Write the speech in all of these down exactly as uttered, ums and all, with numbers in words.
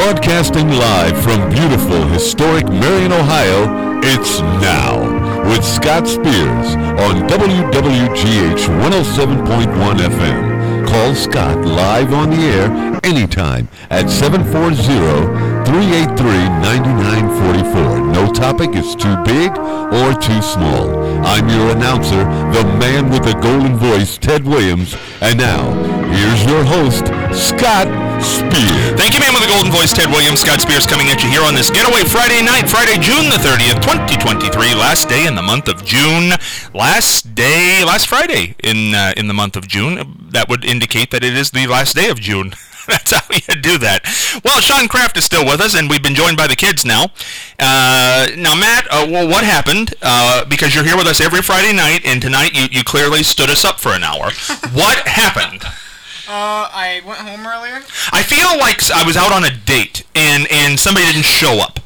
Broadcasting live from beautiful, historic Marion, Ohio, it's Now with Scott Spears on W W G H one oh seven point one F M. Call Scott live on the air anytime at seven four zero, three eight three, nine nine four four. No topic is too big or too small. I'm your announcer, the man with the golden voice, Ted Williams. And now, here's your host, Scott Spears. Thank you, man with the golden voice, Ted Williams. Scott Spears coming at you here on this getaway Friday night, Friday, June the thirtieth, twenty twenty-three, last day in the month of June. Last day, last Friday in uh, in the month of June. That would indicate that it is the last day of June. That's how you do that. Well, Sean Kraft is still with us, and we've been joined by the kids now. Uh, now, Matt, uh, well, what happened? Uh, because you're here with us every Friday night, and tonight you, you clearly stood us up for an hour. What happened? Uh, I went home earlier. I feel like I was out on a date, and, and somebody didn't show up.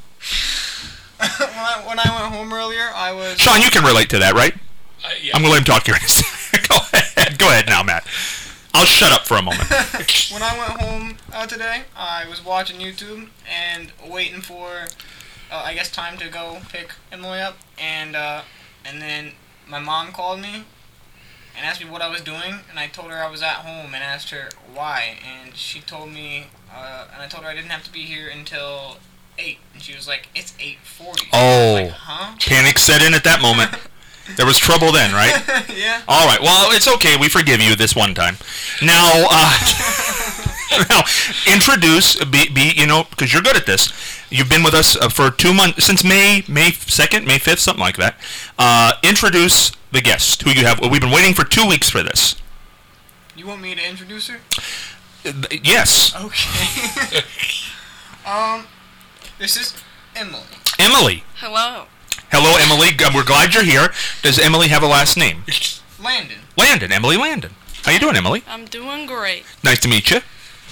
when, I, when I went home earlier, I was... Sean, you can relate to that, right? Uh, yeah. I'm going to let him talk here in a second. Go ahead. Go ahead now, Matt. I'll shut up for a moment. When I went home uh, today, I was watching YouTube and waiting for, uh, I guess, time to go pick Emily up. And, uh, and then my mom called me and asked me what I was doing, and I told her I was at home and asked her why, and she told me, uh, and I told her I didn't have to be here until eight, and she was like, it's eight forty. Oh, like, huh? Panic set in at that moment. There was trouble then, right? Yeah. All right, well, it's okay, we forgive you this one time. Now, uh, now introduce, be, be you know, because you're good at this, you've been with us uh, for two months, since May, May second, May fifth, something like that. Uh, introduce the guest who you have. We've been waiting for two weeks for this. You want me to introduce her? Uh, yes. Okay. um, this is Emily. Emily. Hello. Hello, Emily. We're glad you're here. Does Emily have a last name? Landon. Landon. Emily Landon. How you doing, Emily? I'm doing great. Nice to meet you.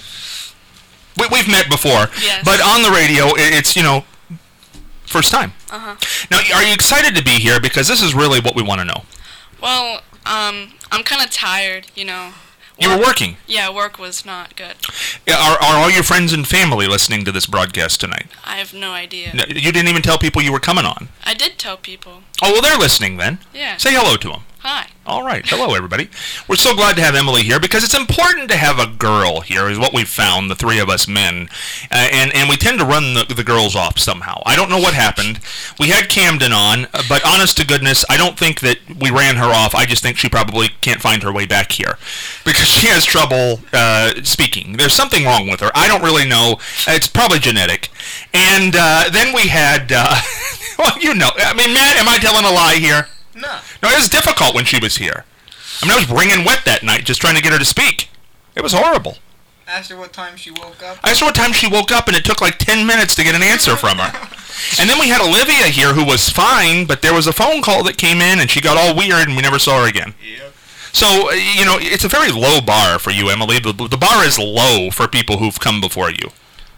We, we've met before. Yes. But on the radio, it's, you know, first time. Uh-huh. Now, are you excited to be here? Because this is really what we want to know. Well, um, I'm kind of tired, you know. You were working. Yeah, work was not good. Are, are all your friends and family listening to this broadcast tonight? I have no idea. No, you didn't even tell people you were coming on. I did tell people. Oh, well, they're listening then. Yeah. Say hello to them. Hi. All right. Hello, everybody. We're so glad to have Emily here because it's important to have a girl here, is what we've found, the three of us men. Uh, and, and we tend to run the, the girls off somehow. I don't know what happened. We had Camden on, uh, but honest to goodness, I don't think that we ran her off. I just think she probably can't find her way back here because she has trouble uh, speaking. There's something wrong with her. I don't really know. It's probably genetic. And uh, then we had, uh, well, you know, I mean, Matt, am I telling a lie here? No. No, it was difficult when she was here. I mean, I was wringing wet that night just trying to get her to speak. It was horrible. Asked her what time she woke up. I asked her what time she woke up, and it took like ten minutes to get an answer from her. And then we had Olivia here, who was fine, but there was a phone call that came in, and she got all weird, and we never saw her again. Yep. So, uh, you know, it's a very low bar for you, Emily. The, the bar is low for people who've come before you.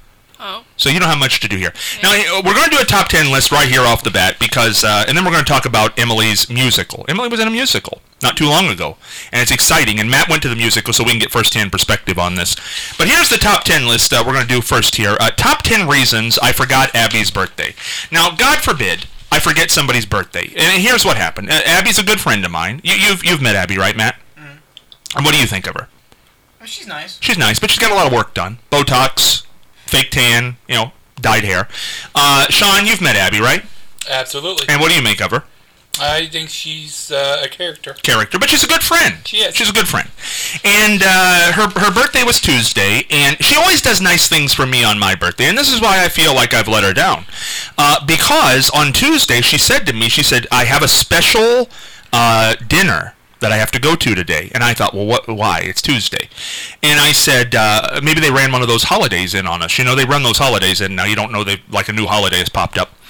Oh. So you don't have much to do here. Now, we're going to do a top ten list right here off the bat, because, uh, and then we're going to talk about Emily's musical. Emily was in a musical not too long ago, and it's exciting, and Matt went to the musical, so we can get first-hand perspective on this. But here's the top ten list uh, we're going to do first here. Uh, top ten reasons I forgot Abby's birthday. Now, God forbid I forget somebody's birthday. And here's what happened. Uh, Abby's a good friend of mine. You, you've, you've met Abby, right, Matt? Mm. And what do you think of her? Oh, she's nice. She's nice, but she's got a lot of work done. Botox, fake tan, you know, dyed hair. Uh, Sean, you've met Abby, right? Absolutely. And what do you make of her? I think she's uh, a character. Character, but she's a good friend. She is. She's a good friend. And uh, her her birthday was Tuesday, and she always does nice things for me on my birthday, and this is why I feel like I've let her down. Uh, because on Tuesday, she said to me, she said, I have a special uh, dinner that I have to go to today. And I thought, well, what? Why? It's Tuesday. And I said, uh, maybe they ran one of those holidays in on us. You know, they run those holidays in. Now, you don't know they like a new holiday has popped up.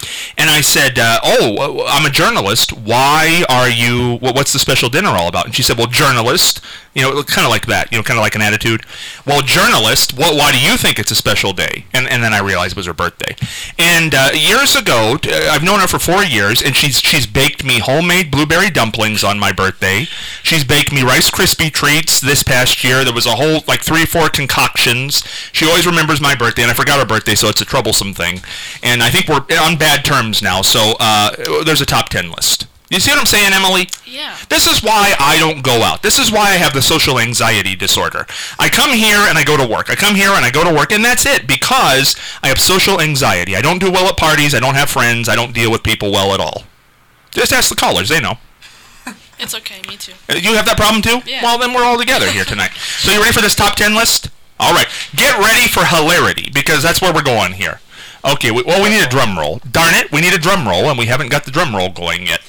And I said, uh, oh, I'm a journalist. Why are you, well, what's the special dinner all about? And she said, well, journalist, you know, kind of like that, you know, kind of like an attitude. Well, journalist, well, why do you think it's a special day? And and then I realized it was her birthday. And uh, years ago, I've known her for four years, and she's she's baked me homemade blueberry dumplings on my birthday. She's baked me Rice Krispie treats this past year. There was a whole, like, three or four concoctions. She always remembers my birthday, and I forgot her birthday, so it's a troublesome thing. And I think we're on bad terms now, so uh, there's a top ten list. You see what I'm saying, Emily? Yeah. This is why I don't go out. This is why I have the social anxiety disorder. I come here and I go to work. I come here and I go to work, and that's it, because I have social anxiety. I don't do well at parties. I don't have friends. I don't deal with people well at all. Just ask the callers. They know. It's okay. Me too. Uh, You have that problem too? Yeah. Well, then we're all together here tonight. So you ready for this top ten list? All right. Get ready for hilarity, because that's where we're going here. Okay, we, well, we need a drum roll. Darn it, we need a drum roll, and we haven't got the drum roll going yet.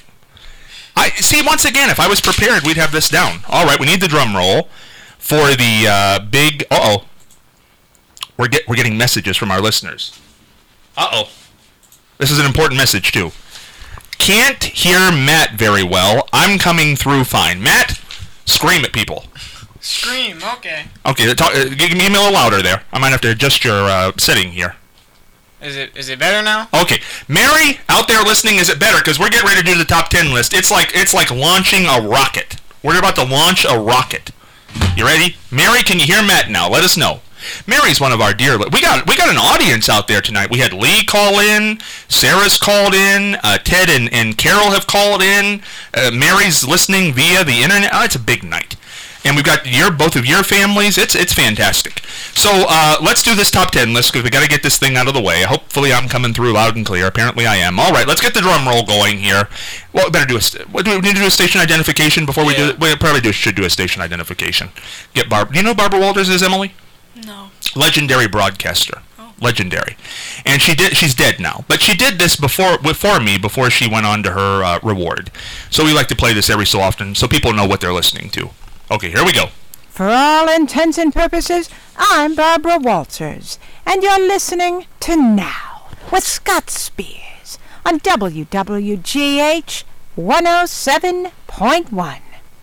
I see, once again, if I was prepared, we'd have this down. All right, we need the drum roll for the uh, big... Uh-oh. We're, get, we're getting messages from our listeners. Uh-oh. This is an important message, too. Can't hear Matt very well. I'm coming through fine. Matt, scream at people. Scream, okay. Okay, talk, uh, give me a little louder there. I might have to adjust your uh, setting here. Is it is it better now? Okay, Mary, out there listening, is it better? Because we're getting ready to do the top ten list. It's like it's like launching a rocket. We're about to launch a rocket. You ready? Mary, can you hear Matt now? Let us know. Mary's one of our dear... Li- we got we got an audience out there tonight. We had Lee call in. Sarah's called in. Uh, Ted and, and Carol have called in. Uh, Mary's listening via the internet. Oh, it's a big night. And we've got your both of your families. It's it's fantastic. So uh, let's do this top ten list, because we got to get this thing out of the way. Hopefully I'm coming through loud and clear. Apparently I am. All right, let's get the drum roll going here. Well, we better do a st- what, do we need to do a station identification before we Yeah. do it? We probably do, should do a station identification. Get Barb. Do you know who Barbara Walters is, Emily? No. Legendary broadcaster. Oh. Legendary. And she did. She's dead now, but she did this before before me before she went on to her uh, reward. So we like to play this every so often so people know what they're listening to. Okay, here we go. For all intents and purposes, I'm Barbara Walters, and you're listening to Now with Scott Spears on W W G H one oh seven point one.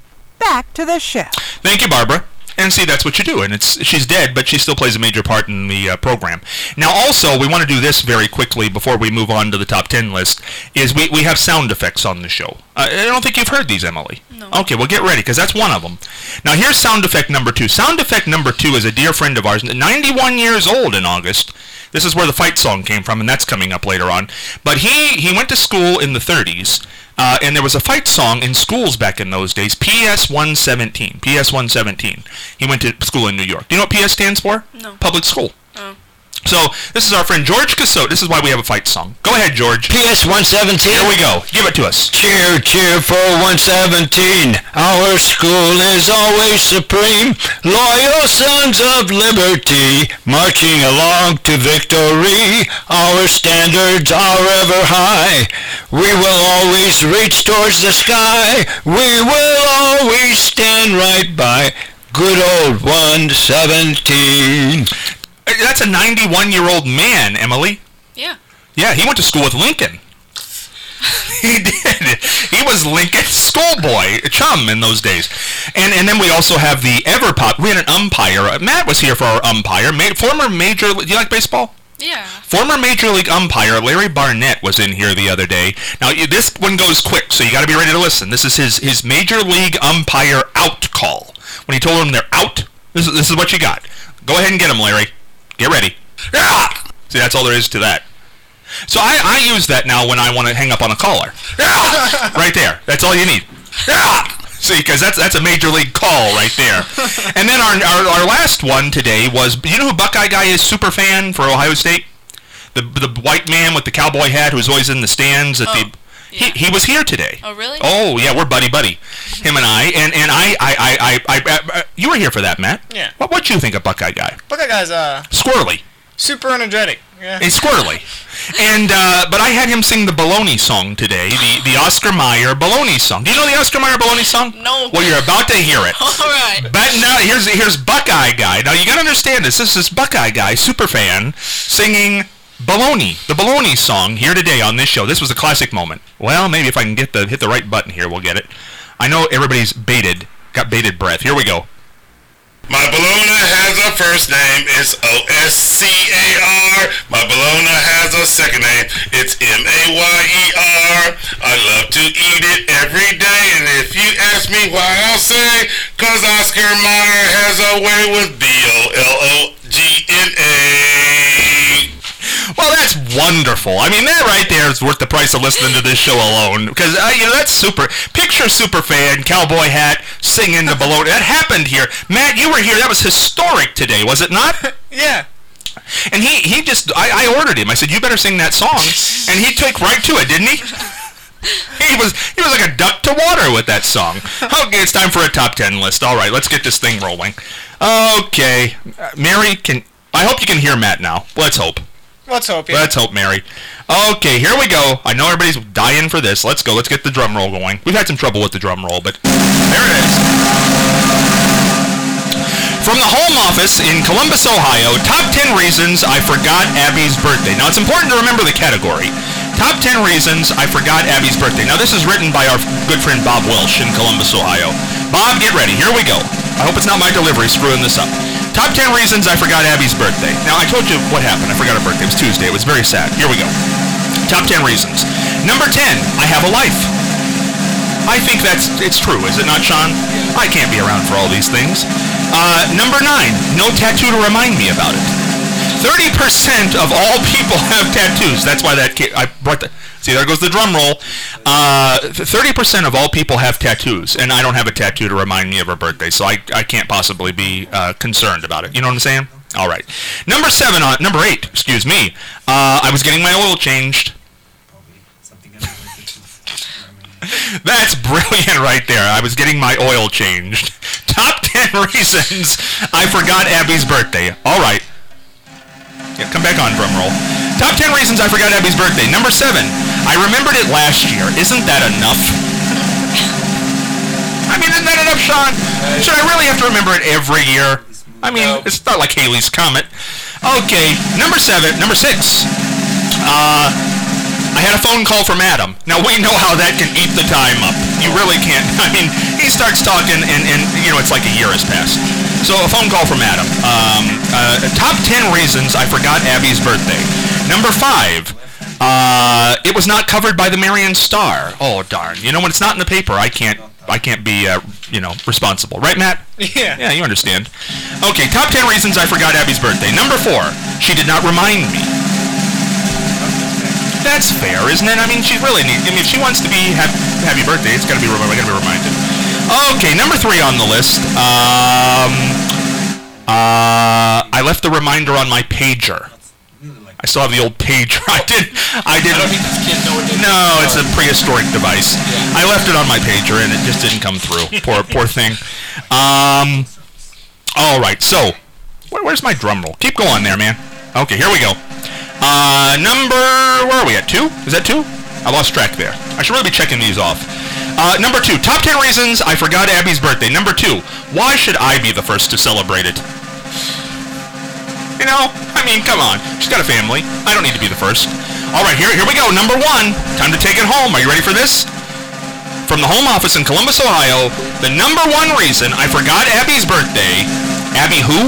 Back to the show. Thank you, Barbara. And see, that's what you do. And it's she's dead, but she still plays a major part in the uh, program. Now, also, we want to do this very quickly before we move on to the top ten list, is we, we have sound effects on the show. Uh, I don't think you've heard these, Emily. No. Okay, well, get ready, because that's one of them. Now, here's sound effect number two. Sound effect number two is a dear friend of ours, ninety-one years old in August. This is where the fight song came from, and that's coming up later on. But he, he went to school in the thirties, uh, and there was a fight song in schools back in those days, P S one seventeen. P S one seventeen. He went to school in New York. Do you know what P S stands for? No. Public school. Oh. So, this is our friend George Cassote. This is why we have a fight song. Go ahead, George. P S one seventeen. Here we go. Give it to us. Cheer, cheer for one seventeen. Our school is always supreme. Loyal sons of liberty, marching along to victory. Our standards are ever high. We will always reach towards the sky. We will always stand right by good old one seventeen. That's a ninety-one-year-old man, Emily. Yeah. Yeah, he went to school with Lincoln. He did. He was Lincoln's schoolboy, chum in those days. And and then we also have the ever pop. We had an umpire. Uh, Matt was here for our umpire. Ma- former major. Do you like baseball? Yeah. Former Major League umpire Larry Barnett was in here the other day. Now, you- this one goes quick, so you got to be ready to listen. This is his, his Major League umpire out call. When he told them they're out, this is, this is what you got. Go ahead and get him, Larry. Get ready. Yeah! See, that's all there is to that. So I, I use that now when I want to hang up on a caller. Yeah! Right there. That's all you need. Yeah! See, because that's that's a major league call right there. And then our, our our last one today was, you know who Buckeye Guy is, super fan for Ohio State? The the white man with the cowboy hat who's always in the stands at Oh, the... yeah. He, he was here today. Oh, really? Oh, yeah, we're buddy-buddy, him and I. And, and I, I, I, I, I, I, you were here for that, Matt. Yeah. What what you think of Buckeye Guy? But that guy's uh Squirrely. super energetic. Yeah. He's squirrely. And, uh, but I had him sing the Baloney song today, the, the Oscar Mayer Baloney song. Do you know the Oscar Mayer Baloney song? No. Well, you're about to hear it. All right. But now, here's here's Buckeye Guy. Now, you gotta understand this. This is Buckeye Guy, super fan, singing Baloney, the Baloney song here today on this show. This was a classic moment. Well, maybe if I can get the hit the right button here, we'll get it. I know everybody's baited, got bated breath. Here we go. My Bologna has a first name, it's O S C A R. My Bologna has a second name, it's M A Y E R. I love to eat it every day, and if you ask me why, I'll say, cause Oscar Mayer has a way with B O L O G N A. Well, that's wonderful. I mean, that right there is worth the price of listening to this show alone. Because, uh, you know, that's super. Picture super fan, cowboy hat, singing the baloney. That happened here. Matt, you were here. That was historic today, was it not? Yeah. And he, he just, I, I ordered him. I said, you better sing that song. And he took right to it, didn't he? He was he was like a duck to water with that song. Okay, it's time for a top ten list. All right, let's get this thing rolling. Okay. Uh, Mary, can I hope you can hear Matt now. Let's hope. Let's hope, yeah. Let's hope, Mary. Okay, here we go. I know everybody's dying for this. Let's go. Let's get the drum roll going. We've had some trouble with the drum roll, but there it is. From the Home Office in Columbus, Ohio, top ten reasons I forgot Abby's birthday. Now, it's important to remember the category. Top ten reasons I forgot Abby's birthday. Now, this is written by our good friend Bob Welsh in Columbus, Ohio. Bob, get ready. Here we go. I hope it's not my delivery screwing this up. Top ten reasons I forgot Abby's birthday. Now, I told you what happened. I forgot her birthday. It was Tuesday. It was very sad. Here we go. Top ten reasons. Number ten, I have a life. I think that's, it's true, is it not, Sean? I can't be around for all these things. Uh, number nine, no tattoo to remind me about it. thirty percent of all people have tattoos. That's why that kid, I brought the, see, there goes the drum roll. Uh, thirty percent of all people have tattoos, and I don't have a tattoo to remind me of her birthday, so I, I can't possibly be uh, concerned about it. You know what I'm saying? All right. Number seven, on, number eight, excuse me, uh, I was getting my oil changed. That's brilliant right there. I was getting my oil changed. Top ten reasons I forgot Abby's birthday. All right. Yeah, come back on, drum roll. Top ten reasons I forgot Abby's birthday. Number seven, I remembered it last year. Isn't that enough? I mean, isn't that enough, Sean? Should I really have to remember it every year? I mean, No. it's not like Haley's Comet. Okay, number seven, number six. Uh... I had a phone call from Adam. Now, we know how that can eat the time up. You really can't. I mean, he starts talking, and, and you know, it's like a year has passed. So, a phone call from Adam. Um, uh, top ten reasons I forgot Abby's birthday. Number five, uh, it was not covered by the Marion Star. Oh, darn. You know, when it's not in the paper, I can't I can't be, uh, you know, responsible. Right, Matt? Yeah. Yeah, you understand. Okay, top ten reasons I forgot Abby's birthday. Number four, she did not remind me. That's fair, isn't it? I mean, she really needs. I mean, if she wants to be happy, happy birthday, it's gotta be. Gotta be reminded. Okay, number three on the list. Um, uh, I left the reminder on my pager. I still have the old pager. I did. I did. I don't think this kid know what it is. No, it's a prehistoric device. I left it on my pager, and it just didn't come through. Poor, poor thing. Um. All right. So, where, where's my drum roll? Keep going there, man. Okay, here we go. Uh, number, where are we at? Two? Is that two? I lost track there. I should really be checking these off. Uh, number two, top ten reasons I forgot Abby's birthday. Number two, why should I be the first to celebrate it? You know, I mean, come on. She's got a family. I don't need to be the first. All right, here, here we go. Number one, time to take it home. Are you ready for this? From the Home Office in Columbus, Ohio, the number one reason I forgot Abby's birthday. Abby who?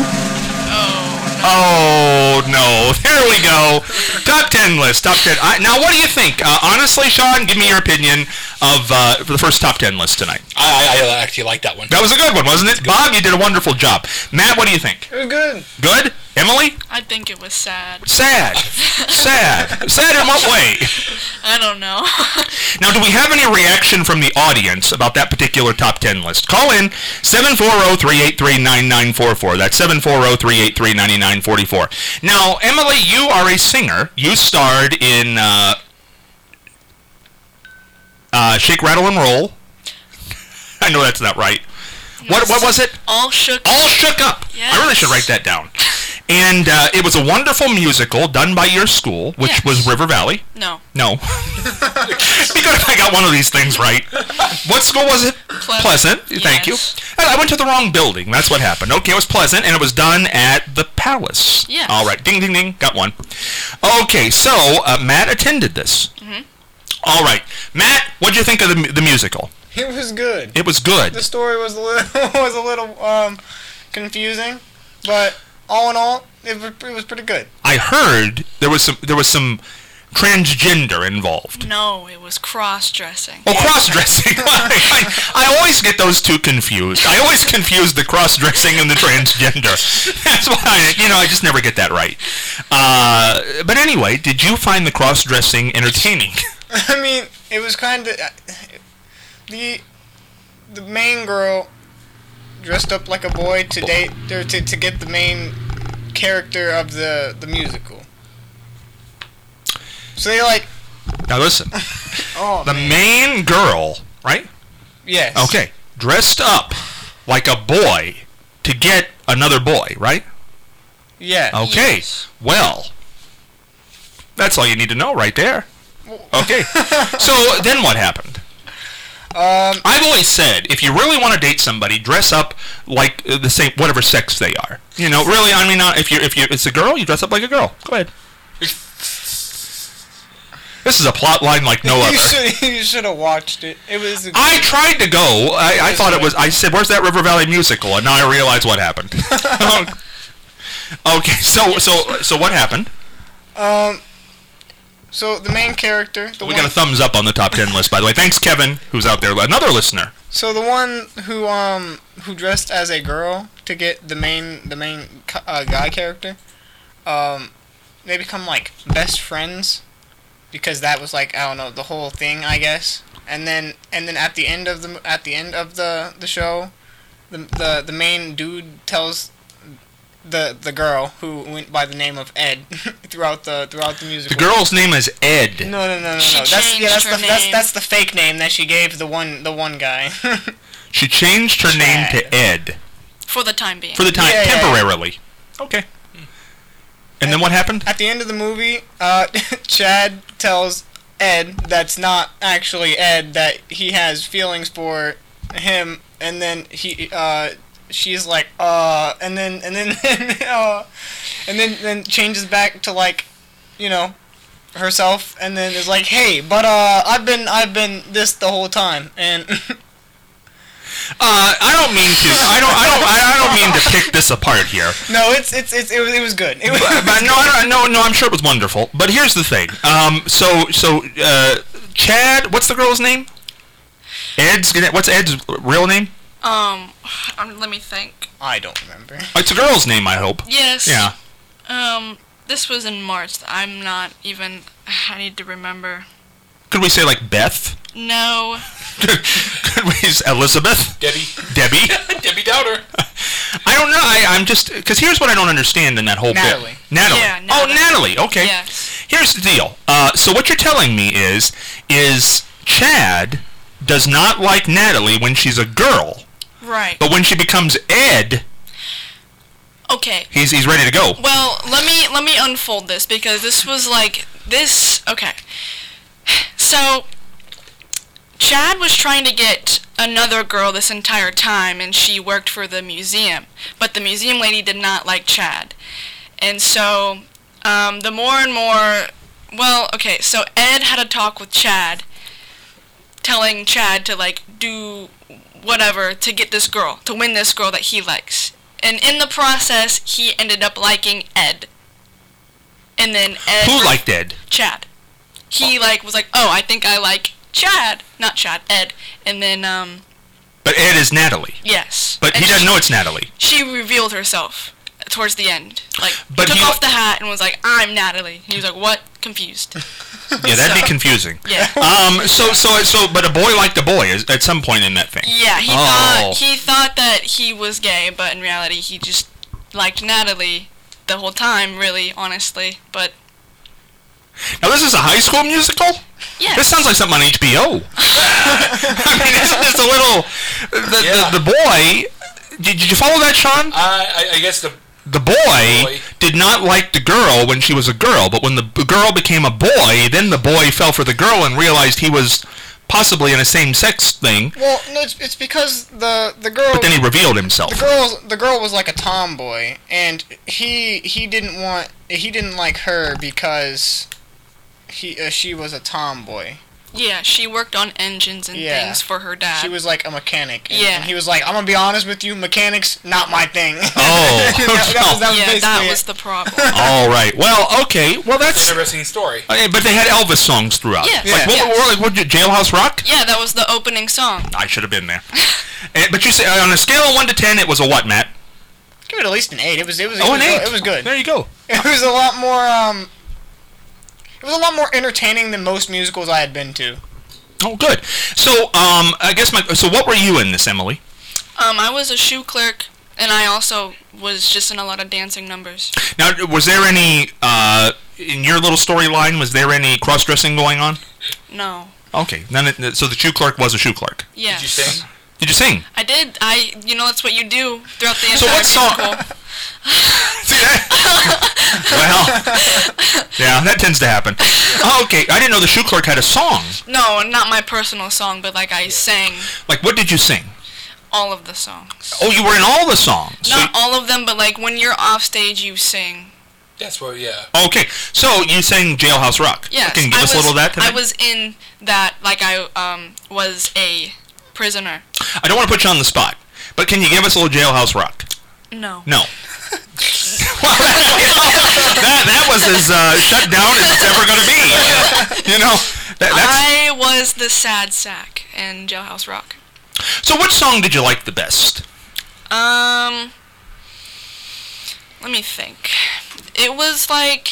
Oh, no. There we go. Top ten list. Top ten. I, now, what do you think? Uh, honestly, Sean, give me your opinion of uh, for the first top ten list tonight. I, I actually like that one. That was a good one, wasn't it? Bob, you did a wonderful job. Matt, what do you think? It was good. Good? Emily? I think it was sad. Sad. Sad. Sad in what way? I don't know. Now, do we have any reaction from the audience about that particular top ten list? Call in seven four zero, three eight three, nine nine four four. That's seven four zero, three eight three, nine nine four four. Now, Emily, you are a singer. You starred in uh, uh, Shake, Rattle, and Roll. I know that's not right. What what was it? All shook. All Shook Up. Yes. I really should write that down. And uh, it was a wonderful musical done by your school, which Yes. was River Valley. No. No. Because I got one of these things right. What school was it? Pleasant. Thank Yes. you. I went to the wrong building. That's what happened. Okay, it was Pleasant, and it was done at the Palace. Yes. All right. Ding, ding, ding. Got one. Okay, so uh, Matt attended this. Mhm. All right. Matt, what'd you think of the, mu- the musical? It was good. It was good. The story was a little was a little um confusing, but all in all, it was, it was pretty good. I heard there was some there was some transgender involved. No, it was cross-dressing. Oh, cross-dressing. I, I always get those two confused. I always confuse the cross-dressing and the transgender. That's why, I, you know, I just never get that right. Uh, but anyway, did you find the cross-dressing entertaining? I mean, it was kind of the the main girl dressed up like a boy to date or to to get the main character of the the musical. So they like. Now listen, Oh, the man. main girl, right? Yes. Okay, dressed up like a boy to get another boy, right? Yeah. Okay, Yes. well, that's all you need to know right there. Okay, so then what happened? Um. I've always said, if you really want to date somebody, dress up like uh, the same, whatever sex they are. You know, really, I mean, uh, if you if you it's a girl, you dress up like a girl. Go ahead. This is a plot line like no you other. should you should have watched it. It was. A I tried to go. I, I thought it was. I said, "Where's that River Valley musical?" And now I realize what happened. Okay, so so so what happened? Um. So the main character, the We one, got a thumbs up on the top ten list, by the way. Thanks, Kevin, who's out there, another listener. so the one who um who dressed as a girl to get the main the main co- uh, guy character, um, they become like best friends, because that was like I don't know the whole thing I guess. And then and then at the end of the at the end of the the show, the the the main dude tells the the girl who went by the name of Ed throughout the throughout the musical. The girl's name is Ed. No, no, no, no, no. She That's yeah, changed that's her the that's, name. that's the fake name that she gave the one the one guy. She changed her name Chad. to Ed For the time being. for the time, Yeah, yeah, yeah. temporarily. Okay. And then what happened? At the end of the movie, uh, Chad tells Ed that's not actually Ed, that he has feelings for him, and then he uh she's like uh and then and then uh and then then changes back to like, you know, herself, and then is like, hey, but uh I've been I've been this the whole time, and Uh, I don't mean to. I don't. I don't. I don't mean to pick this apart here. no, it's it's it's it was it was good. It was, But, but no, I don't, no, no. I'm sure it was wonderful. But here's the thing. Um, so, so, uh, Chad. What's the girl's name? Ed's. What's Ed's real name? Um, um, let me think. I don't remember. It's a girl's name, I hope. Yes. Yeah. Um, this was in March. I'm not even. I need to remember. Could we say like Beth? No. Could we say Elizabeth? Debbie. Debbie? Debbie Dowder. I don't know. I, I'm just because here's what I don't understand in that whole Natalie. bit. Natalie. Yeah, Oh, Natalie. Natalie. Okay. Yes. Here's the deal. Uh, so what you're telling me is, is Chad does not like Natalie when she's a girl, Right. but when she becomes Ed, Okay. he's he's ready to go. Well, let me let me unfold this, because this was like this. Okay. So Chad was trying to get another girl this entire time, and she worked for the museum, but the museum lady did not like Chad. And so um, the more and more, well, okay, so Ed had a talk with Chad, telling Chad to like do whatever to get this girl, to win this girl that he likes. And in the process, he ended up liking Ed. And then Ed... Who liked Ed? Chad. He like was like, oh, I think I like Chad, not Chad, Ed. And then um, But Ed is Natalie. yes. But And he doesn't she, know it's Natalie. She revealed herself towards the end. Like, But took he- off the hat and was like, I'm Natalie. He was like, what? Confused. Yeah, that'd be So- confusing. Yeah. Um. So so so. But a boy liked a boy is- at some point in that thing. Yeah, he Oh. thought he thought that he was gay, but in reality, he just liked Natalie the whole time. Really, honestly, but Now this is a high school musical. yeah. This sounds like something on H B O. I mean, isn't this a little? The, Yeah. the, the boy. Did, did you follow that, Sean? Uh, I, I guess the the boy, Boy. did not like the girl when she was a girl, but when the b- girl became a boy, then the boy fell for the girl and realized he was possibly in a same-sex thing, Well, no, it's, it's because the the girl but then he revealed himself. the girl the girl was like a tomboy, and he he didn't want he didn't like her because he uh, she was a tomboy. Yeah, she worked on engines and Yeah. things for her dad. She was like a mechanic. And, Yeah. and he was like, I'm gonna be honest with you, mechanics not my thing. Oh, that, that was, that was yeah, basically that it. was the problem. All right. Well, okay. Well, It's that's... an interesting story. Uh, but they had Elvis songs throughout. Yes. Like, Yeah. what, what, like, what, did you- Jailhouse Rock? Yeah, that was the opening song. I should have been there. Eh, but you say, on a scale of one to ten, it was a what, Matt? Give it at least an eight. It was it was it Oh, was, an eight. It was good. There you go. It was a lot more um. It was a lot more entertaining than most musicals I had been to. Oh, good. So, um, I guess my... So what were you in this, Emily? Um, I was a shoe clerk, and I also was just in a lot of dancing numbers. Now, was there any... Uh, in your little storyline, was there any cross-dressing going on? No. Okay. None of, so the shoe clerk was a shoe clerk. Yes. Did you sing? Did you sing? I did. I, you know, that's what you do throughout the So entire what song- musical. See that? Well, yeah, that tends to happen. Oh, okay, I didn't know the shoe clerk had a song. No, not my personal song, but like I sang Like, what did you sing? all of the songs. Oh, you were in all the songs. So Not all of them, but like when you're off stage, you sing. That's what, yeah. okay, so you sang Jailhouse Rock. Yes. Can you give I us was, a little of that I tonight? was in that, like I um was a prisoner. I don't want to put you on the spot, but can you give us a little Jailhouse Rock? No. No. that, that was as uh, shut down as it's ever going to be. You know, that, that's... I was the sad sack in Jailhouse Rock. So which song did you like the best? Um, let me think. It was like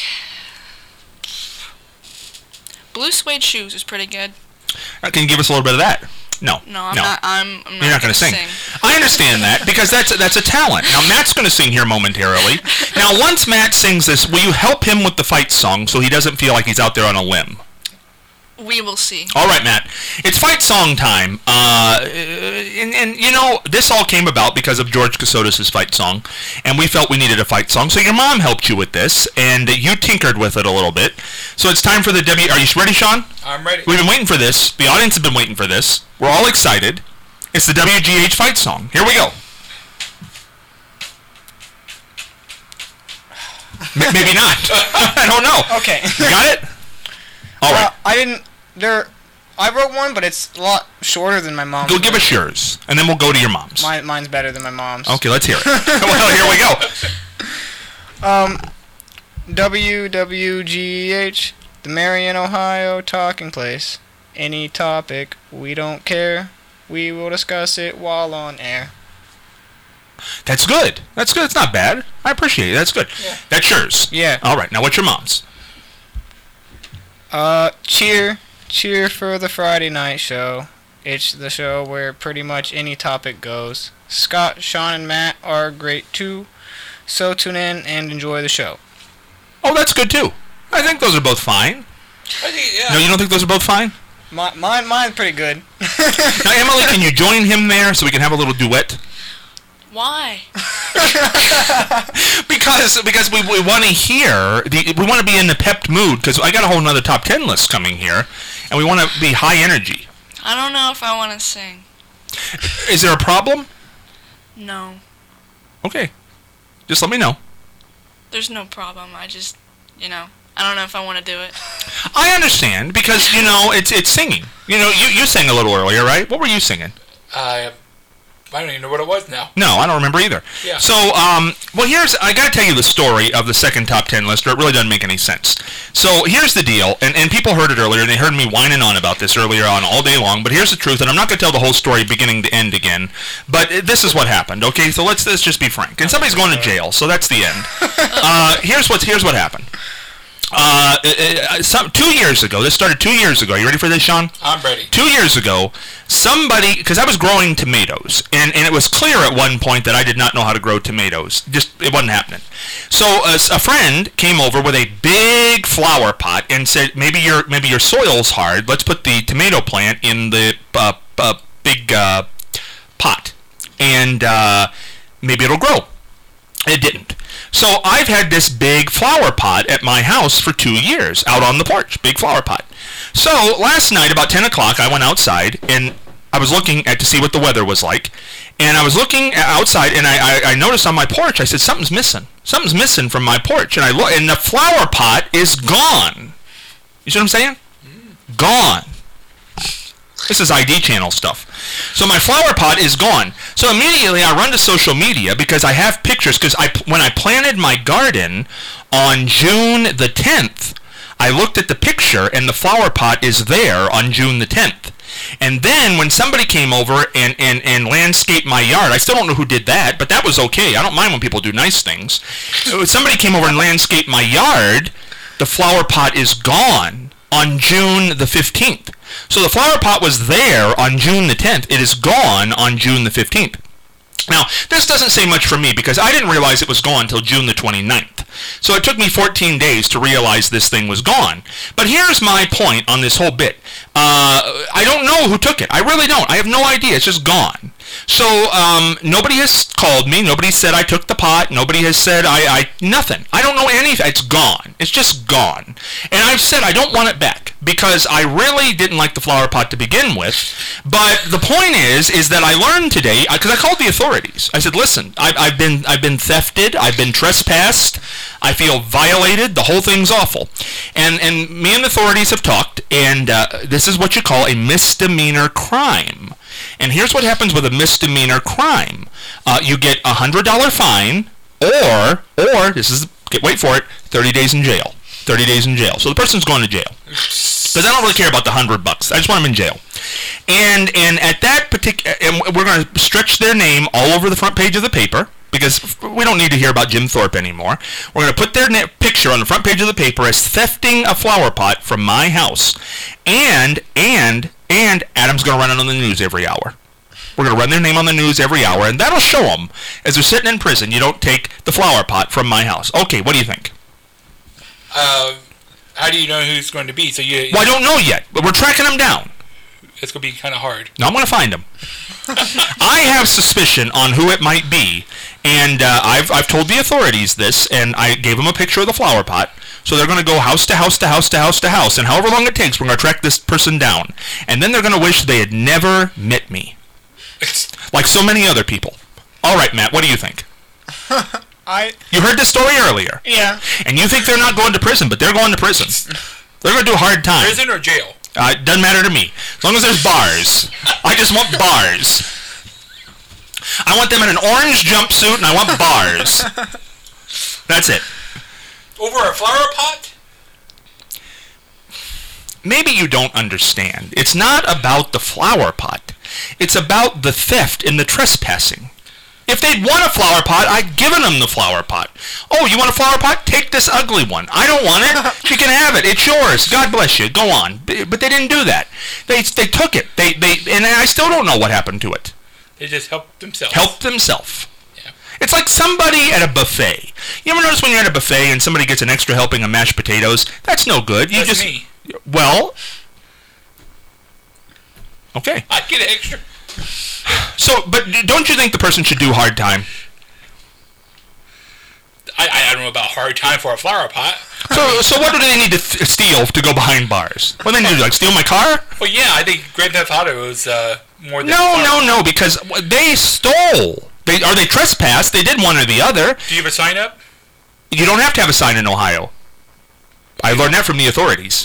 Blue Suede Shoes was pretty good. Uh, can you give us a little bit of that? No. No, I'm not. I'm. I'm not You're not going to sing. I understand that because that's that's a talent. Now Matt's going to sing here momentarily. Now once Matt sings this, will you help him with the fight song so he doesn't feel like he's out there on a limb? We will see. All right, Matt. It's fight song time. Uh, and, and, you know, this all came about because of George Casotis' fight song, and we felt we needed a fight song. So your mom helped you with this, and you tinkered with it a little bit. So it's time for the W... Are you ready, Sean? I'm ready. We've been waiting for this. The audience has been waiting for this. We're all excited. It's the W G H fight song. Here we go. M- maybe not. I don't know. Okay. You got it? All Well, right. I didn't. There, I wrote one, but it's a lot shorter than my mom's. Go give us yours, and then we'll go to your mom's. Mine, mine's better than my mom's. Okay, let's hear it. Well, here we go. Um, W W G H, the Marion, Ohio talking place. Any topic, we don't care. We will discuss it while on air. That's good. That's good. It's not bad. I appreciate it. That's good. Yeah. That's yours. Yeah. All right. Now, what's your mom's? Uh, cheer, cheer for the Friday night show. It's the show where pretty much any topic goes. Scott, Sean, and Matt are great too, so tune in and enjoy the show. Oh, that's good too. I think those are both fine. I think, yeah. No, you don't think those are both fine? My, mine, mine's pretty good. Now, Emily, can you join him there so we can have a little duet? Why? Because because we, we want to hear, the, we want to be in the pepped mood, because I got a whole nother top ten list coming here, and we want to be high energy. I don't know if I want to sing. Is there a problem? No. Okay. Just let me know. There's no problem. I just, you know, I don't know if I want to do it. I understand, because, you know, it's it's singing. You know, you, you sang a little earlier, right? What were you singing? I, I don't even know what it was now. No, I don't remember either. Yeah. So, um, well, here's, I gotta tell you the story of the second top ten lister. It really doesn't make any sense. So, here's the deal, and, and people heard it earlier, and they heard me whining on about this earlier on all day long, but here's the truth, and I'm not gonna tell the whole story beginning to end again, but uh, this is what happened, okay? So let's, let's just be frank. And somebody's going to jail, so that's the end. uh, here's what's, here's what happened. Uh, uh, some, two years ago, this started two years ago. You ready for this, Sean? I'm ready. Two years ago, somebody, because I was growing tomatoes, and, and it was clear at one point that I did not know how to grow tomatoes. Just, it wasn't happening. So a, a friend came over with a big flower pot and said, maybe your maybe your soil's hard. Let's put the tomato plant in the uh, uh, big uh, pot, and uh, maybe it'll grow. It didn't. So I've had this big flower pot at my house for two years, out on the porch, big flower pot. So last night, about ten o'clock, I went outside, and I was looking at to see what the weather was like, and I was looking outside, and I, I, I noticed on my porch, I said, something's missing. Something's missing from my porch, and I look, and the flower pot is gone. You see what I'm saying? Mm. Gone. This is I D channel stuff. So my flower pot is gone. So immediately I run to social media because I have pictures, because I, when I planted my garden on June the tenth, I looked at the picture, and the flower pot is there on June the tenth. And then when somebody came over and, and, and landscaped my yard, I still don't know who did that, but that was okay. I don't mind when people do nice things. Somebody came over and landscaped my yard, the flower pot is gone on June the fifteenth. So the flower pot was there on June the tenth. It is gone on June the fifteenth. Now, this doesn't say much for me because I didn't realize it was gone until June the twenty-ninth. So it took me fourteen days to realize this thing was gone. But here's my point on this whole bit. Uh, I don't know who took it. I really don't. I have no idea. It's just gone. So um, nobody has called me. Nobody said I took the pot. Nobody has said I, I... Nothing. I don't know anything. It's gone. It's just gone. And I've said I don't want it back because I really didn't like the flower pot to begin with. But the point is, is that I learned today, because I called the authorities. I said, listen, I've, I've been I've been thefted. I've been trespassed. I feel violated. The whole thing's awful. And, and me and the authorities have talked, and uh, this is what you call a misdemeanor crime. And here's what happens with a misdemeanor crime. Uh, you get a one hundred dollars fine, or, or, this is, get, wait for it, thirty days in jail. thirty days in jail. So the person's going to jail. Because I don't really care about the one hundred bucks. I just want them in jail. And and at that particular, and we're going to stretch their name all over the front page of the paper, because we don't need to hear about Jim Thorpe anymore. We're going to put their na- picture on the front page of the paper as thefting a flower pot from my house. And, and, and Adam's going to run it on the news every hour. We're going to run their name on the news every hour, and that'll show them, as they're sitting in prison, you don't take the flower pot from my house. Okay, what do you think? Uh, how do you know who it's going to be? So you, Well, I don't know yet, but we're tracking them down. It's going to be kind of hard. No, I'm going to find them. I have suspicion on who it might be, and uh, I've I've told the authorities this, and I gave them a picture of the flower pot. So they're going to go house to house to house to house to house, and however long it takes, we're going to track this person down. And then they're going to wish they had never met me, like so many other people. All right, Matt, what do you think? I You heard this story earlier. yeah. And you think they're not going to prison, but they're going to prison. They're going to do a hard time. Prison or jail? Uh, it doesn't matter to me. As long as there's bars. I just want bars. I want them in an orange jumpsuit, and I want bars. That's it. Over a flower pot? Maybe you don't understand. It's not about the flower pot. It's about the theft and the trespassing. If they'd won a flower pot, I'd given them the flower pot. Oh, you want a flower pot? Take this ugly one. I don't want it. You can have it. It's yours. God bless you. Go on. But they didn't do that. They they took it. They they and I still don't know what happened to it. They just helped themselves. Helped themselves. Yeah. It's like somebody at a buffet. You ever notice when you're at a buffet and somebody gets an extra helping of mashed potatoes? That's no good. You That's just me. Well, okay. I'd get an extra. So, but don't you think the person should do hard time? I, I don't know about hard time for a flower pot. So, so what do they need to th- steal to go behind bars? What do they need to do? Like steal my car? Well, yeah, I think Grand Theft Auto is uh, more than. No, a flower no, pot. no, because they stole. They or they trespassed. They did one or the other. Do you have a sign up? You don't have to have a sign in Ohio. I learned that from the authorities.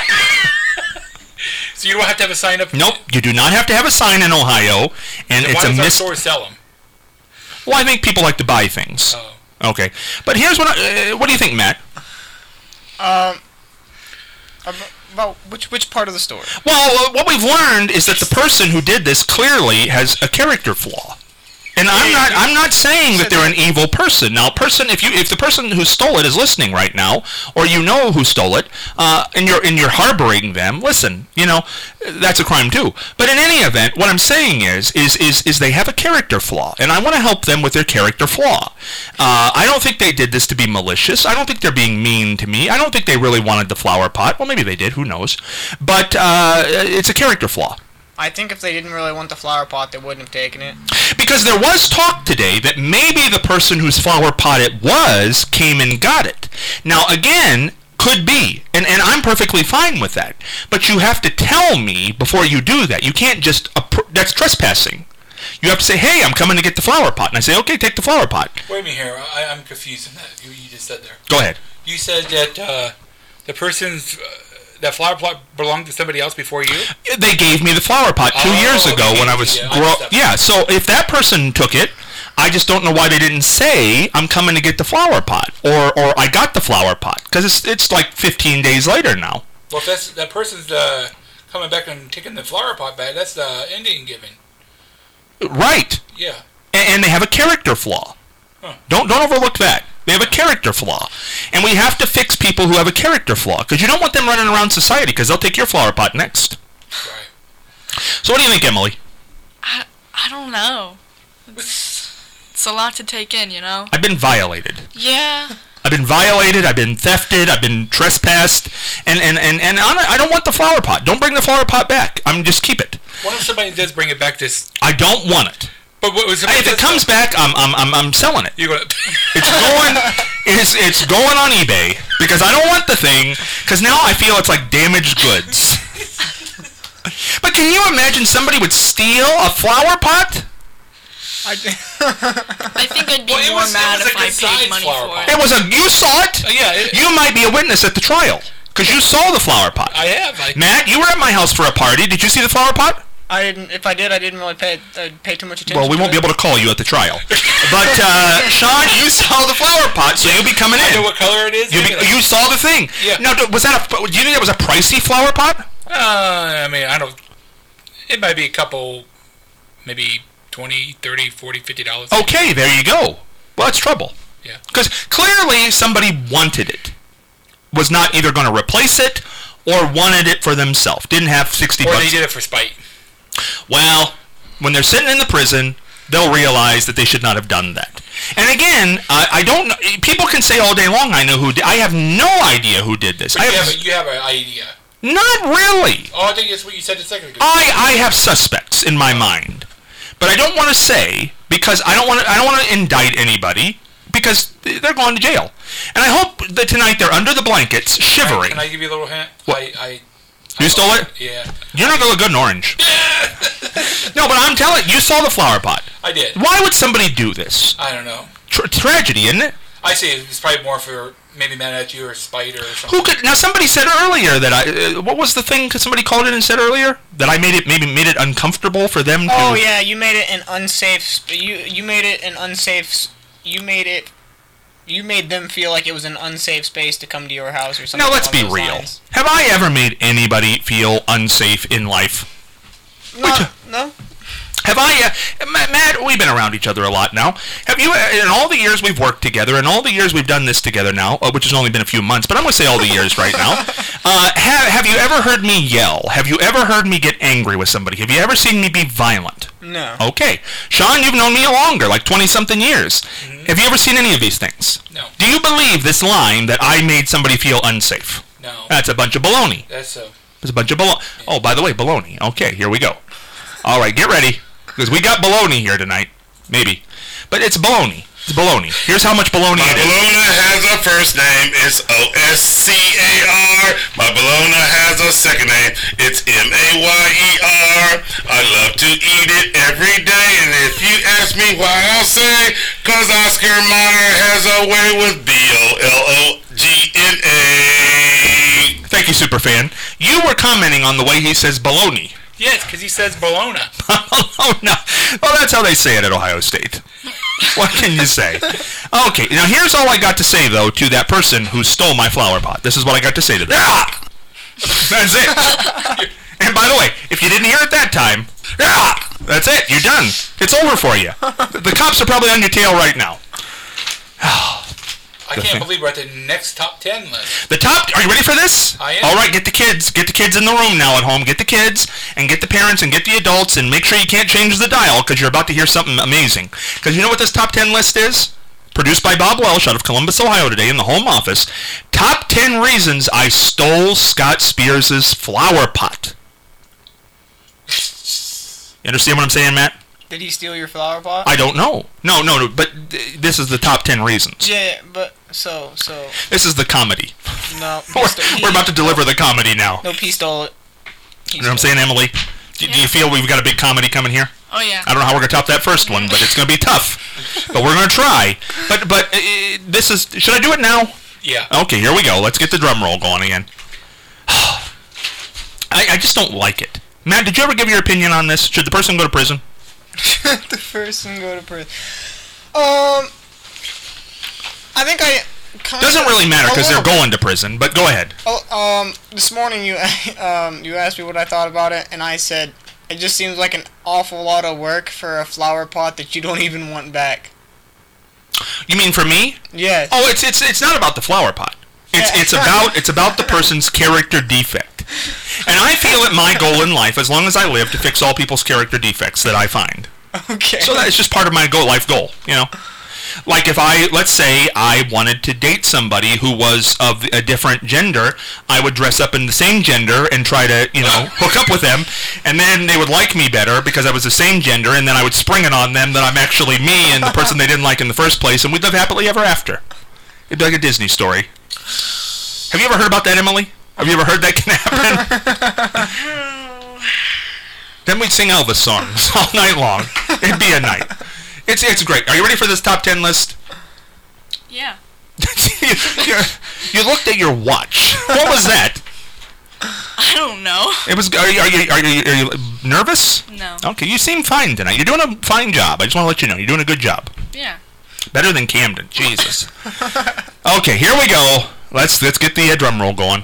So you don't have to have a sign up? Nope, you do not have to have a sign in Ohio, and Then it's why a does our mis- store sell them? Well, I think people like to buy things. Oh. Okay, but here's what. I, uh, what do you think, Matt? Um. ab- About which which part of the story? Well, uh, what we've learned is that the person who did this clearly has a character flaw. And I'm not I'm not saying that they're an evil person. Now, person if you if the person who stole it is listening right now, or you know who stole it, uh, and you're and you're harboring them, listen, you know, that's a crime too. But in any event, what I'm saying is is is is they have a character flaw, and I want to help them with their character flaw. Uh, I don't think they did this to be malicious. I don't think they're being mean to me. I don't think they really wanted the flower pot. Well, maybe they did. Who knows? But uh, it's a character flaw. I think if they didn't really want the flower pot, they wouldn't have taken it. Because there was talk today that maybe the person whose flower pot it was came and got it. Now, again, could be, and, and I'm perfectly fine with that. But you have to tell me before you do that. You can't just, that's trespassing. You have to say, hey, I'm coming to get the flower pot. And I say, okay, take the flower pot. Wait a minute here. I, I'm confused in that. You, you just said there. Go ahead. You said that uh, the person's, uh, that flower pot belonged to somebody else before you? They gave me the flower pot two Oh, years ago okay. when I was Yeah, I grow. understand. Yeah, so if that person took it, I just don't know why they didn't say I'm coming to get the flower pot or or I got the flower pot because it's it's like fifteen days later now. Well, if that's, that person's uh, coming back and taking the flower pot back, that's the Indian giving. Right. Yeah. And, and they have a character flaw. Huh. Don't don't overlook that. They have a character flaw, and we have to fix people who have a character flaw because you don't want them running around society because they'll take your flower pot next. Right. So what do you think, Emily? I, I don't know. It's, it's a lot to take in, you know? I've been violated. Yeah. I've been violated, I've been thefted, I've been trespassed, and, and, and, and I don't want the flower pot. Don't bring the flower pot back. I'm just keep it. What if somebody does bring it back this... I don't want it. But what was If it comes back, I'm I'm I'm, I'm selling it. You're gonna... It's going it's it's going on eBay because I don't want the thing because now I feel it's like damaged goods. But can you imagine somebody would steal a flower pot? I think. I think I'd be Well, it more was- it mad was if like I a side paid money flower for pot. It it. was a you saw it. Yeah, it- You might be a witness at the trial because you saw the flower pot. I have. I, Matt, you were at my house for a party. Did you see the flower pot? I didn't. If I did, I didn't really pay uh, pay too much attention. Well, we to won't be it. able to call you at the trial. But, uh, Sean, you saw the flower pot, so you'll be coming I know in. what color it is. You, be, you saw the thing. Yeah. Now, do- was that a, do you think that was a pricey flower pot? Uh, I mean, I don't... It might be a couple, maybe twenty, thirty, forty, fifty dollars. Okay, there you go. Well, that's trouble. Yeah. Because clearly somebody wanted it. Was not either going to replace it or wanted it for themselves. Didn't have sixty Or bucks. they did it for spite. Well, when they're sitting in the prison, they'll realize that they should not have done that. And again, I, I don't know. People can say all day long, I know who did. I have no idea who did this. But I you have, have, a, you have an idea. not really. Oh, I think that's what you said a second ago. I, I have suspects in my mind, but I don't want to say because I don't want to. I don't want to indict anybody because they're going to jail. And I hope that tonight they're under the blankets, shivering. Can I give you a little hint? What? I, I, You I, stole it? Yeah. You're not gonna look good in orange. No, but I'm telling you, you saw the flower pot. I did. Why would somebody do this? I don't know. Tra- tragedy, isn't it? I see it's probably more for maybe mad at you or spite or something. Who could? Now, somebody said earlier that I. Uh, what was the thing? Cause somebody called in and said earlier that I made it maybe made it uncomfortable for them to. Oh yeah, you made it an unsafe. Sp- you you made it an unsafe. s- You made it. You made them feel like it was an unsafe space to come to your house or something. Now let's be along those real. lines. Have I ever made anybody feel unsafe in life? No, no. Have I, uh, Matt, Matt, we've been around each other a lot now. Have you, uh, in all the years we've worked together, and all the years we've done this together now, uh, which has only been a few months, but I'm going to say all the years right now, uh, have, have you ever heard me yell? Have you ever heard me get angry with somebody? Have you ever seen me be violent? No. Okay. Sean, you've known me longer, like twenty-something years. Mm-hmm. Have you ever seen any of these things? No. Do you believe this line that I made somebody feel unsafe? No. That's a bunch of baloney. That's so. It's a bunch of baloney. Oh, by the way, baloney. Okay, here we go. All right, get ready. Because we got baloney here tonight. Maybe. But it's baloney. It's baloney. Here's how much baloney My it is. Bologna has a first name, it's O S C A R. My Bologna has a second name, it's M A Y E R. I love to eat it every day, and if you ask me why, I'll say, cause Oscar Mayer has a way with B O L O G N A. Thank you, Superfan. You were commenting on the way he says baloney. Yes, because he says Bologna. Oh, no. Well, that's how they say it at Ohio State. What can you say? Okay, now here's all I got to say, though, to that person who stole my flower pot. This is what I got to say to them. That's it. And by the way, if you didn't hear it that time, that's it. You're done. It's over for you. The cops are probably on your tail right now. I can't believe we're at the next top ten list. The top, are you ready for this? I am. All right, get the kids. Get the kids in the room now at home. Get the kids and get the parents and get the adults and make sure you can't change the dial because you're about to hear something amazing. Because you know what this top ten list is? Produced by Bob Welsh out of Columbus, Ohio today in the home office. Top ten reasons I stole Scott Spears' flower pot. You understand what I'm saying, Matt? Did he steal your flower pot? I don't know. No, no, no. But th- this is the top ten reasons. Yeah, but so so. This is the comedy. No. We're, he, we're about to deliver the comedy now. Nope, he stole it. He You know what I'm stole saying, Emily? Do, do you feel we've got a big comedy coming here? Oh yeah. I don't know how we're gonna top that first one, but it's gonna be tough. But we're gonna try. But but uh, this is. Should I do it now? Yeah. Okay, here we go. Let's get the drum roll going again. I, I just don't like it. Matt, did you ever give your opinion on this? Should the person go to prison? Should the person go to prison? Um, I think I. Kinda, Doesn't really matter because a they're little- going to prison. But go ahead. Oh, um, this morning you um you asked me what I thought about it, and I said it just seems like an awful lot of work for a flower pot that you don't even want back. You mean for me? Yes. Oh, it's it's it's not about the flower pot. It's Yeah. it's about it's about the person's character defect. And I feel it my goal in life, as long as I live, to fix all people's character defects that I find. Okay. So that's just part of my goal, life goal, you know. Like if I, let's say I wanted to date somebody who was of a different gender, I would dress up in the same gender and try to, you know, hook up with them, and then they would like me better because I was the same gender, and then I would spring it on them that I'm actually me and the person they didn't like in the first place, and we'd live happily ever after. It'd be like a Disney story. Have you ever heard about that, Emily? Have you ever heard that can happen? Then we'd sing Elvis songs all night long. It'd be a night. It's it's great. Are you ready for this top ten list? Yeah. you, you looked at your watch. What was that? I don't know. It was. Are you, are you are you are you nervous? No. Okay, you seem fine tonight. You're doing a fine job. I just want to let you know you're doing a good job. Yeah. Better than Camden. Jesus. Okay, here we go. Let's let's get the uh, drum roll going.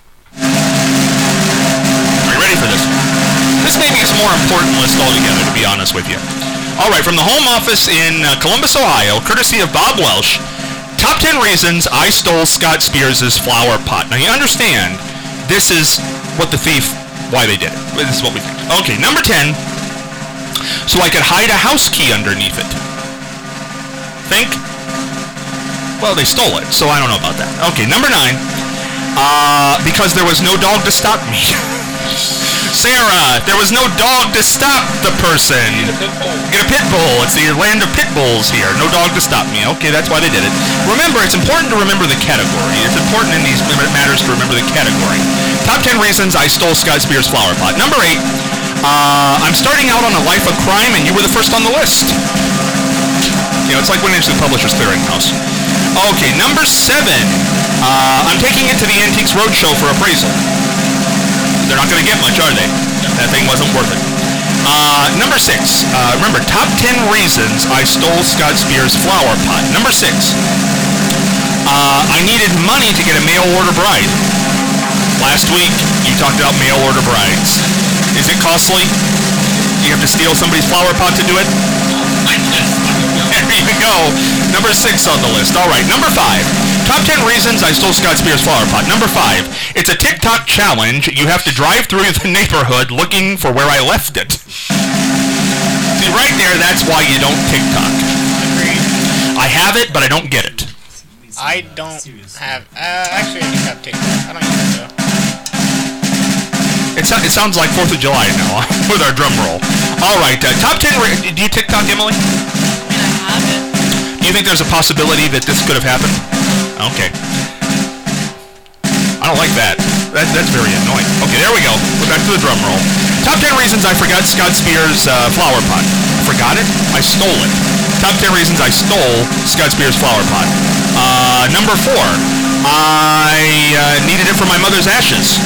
Are you ready for this? This maybe is a more important list altogether, to be honest with you. All right, from the home office in uh, Columbus, Ohio, courtesy of Bob Welsh, top ten reasons I stole Scott Spears' flower pot. Now, you understand, this is what the thief, why they did it. This is what we think. Okay, number ten, so I could hide a house key underneath it. Think? Well, they stole it, so I don't know about that. Okay, number nine, uh, because there was no dog to stop me. Sarah, there was no dog to stop the person. Get a pit bull. It's the land of pit bulls here. No dog to stop me. Okay, that's why they did it. Remember, it's important to remember the category. It's important in these matters to remember the category. Top ten reasons I stole Scott Spears' flower pot. Number eight, uh, I'm starting out on a life of crime and you were the first on the list. You know, it's like when it's the Publishers Clearinghouse. Okay, number seven, uh, I'm taking it to the Antiques Roadshow for appraisal. They're not going to get much, are they? That thing wasn't worth it. Uh, number six. Uh, remember, top ten reasons I stole Scott Spears' flower pot. Number six. Uh, I needed money to get a mail order bride. Last week, you talked about mail order brides. Is it costly? Do you have to steal somebody's flower pot to do it? There you go. Number six on the list. All right, number five. Top ten reasons I stole Scott Spears' flower pot. Number five. It's a TikTok challenge. You have to drive through the neighborhood looking for where I left it. See, right there, that's why you don't TikTok. I have it, but I don't get it. I don't have. Uh, actually, I do have TikTok. I don't use it though. It, so, it sounds like fourth of July now with our drum roll. All right, uh, top ten. Re- do you TikTok, Emily? I mean, I have it. Do you think there's a possibility that this could have happened? Okay. I don't like that. that. That's very annoying. Okay, there we go. We're back to the drum roll. Top ten reasons I forgot Scott Spears' uh, flower pot. Forgot it? I stole it. Top ten reasons I stole Scott Spears' flower pot. Uh, number four. I uh, needed it for my mother's ashes.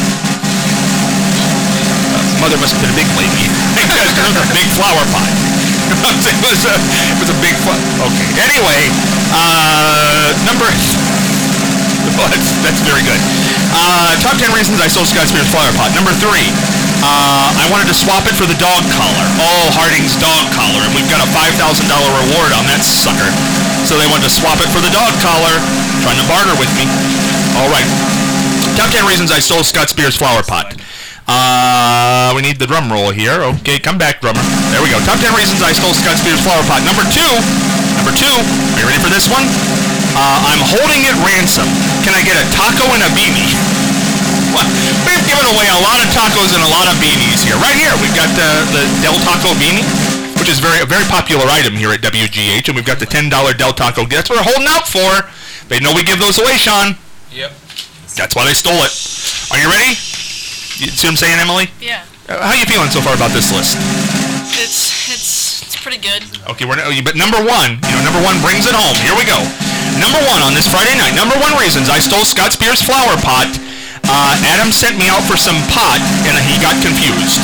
Mother must have been a big lady. Because there was a big flower pot. it was a, it was a big flower. Okay. Anyway, uh, number. Well, that's, that's very good. Uh, top ten reasons I stole Scott Spears' flower pot. Number three. Uh, I wanted to swap it for the dog collar. Oh, Harding's dog collar, and we've got a five thousand dollars reward on that sucker. So they wanted to swap it for the dog collar, trying to barter with me. All right. Top ten reasons I stole Scott Spears' flower pot. Uh, we need the drum roll here. Okay, come back, drummer. There we go. Top ten reasons I stole Scott Spears' flower pot. Number two. Number two. Are you ready for this one? Uh, I'm holding it ransom. Can I get a taco and a beanie? What? We've given away a lot of tacos and a lot of beanies here. Right here, we've got the, the Del Taco beanie. which is very a very popular item here at W G H, and we've got the ten dollar Del Taco. That's what we're holding out for. They know we give those away, Sean. Yep. That's why they stole it. Are you ready? You see what I'm saying, Emily? Yeah. Uh, how are you feeling so far about this list? It's it's it's pretty good. Okay, we're but number one, you know, number one brings it home. Here we go. Number one on this Friday night. Number one reasons I stole Scott Spears' flower pot. Uh, Adam sent me out for some pot, and he got confused.